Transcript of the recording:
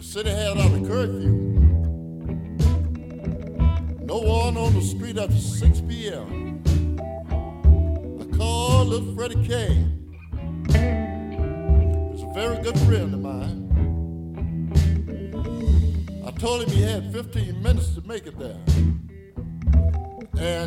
city had out a curfew. No one on the street after 6 p.m. I called little Freddie Kane. He's a very good friend of mine. I told him he had 15 minutes to make it there. And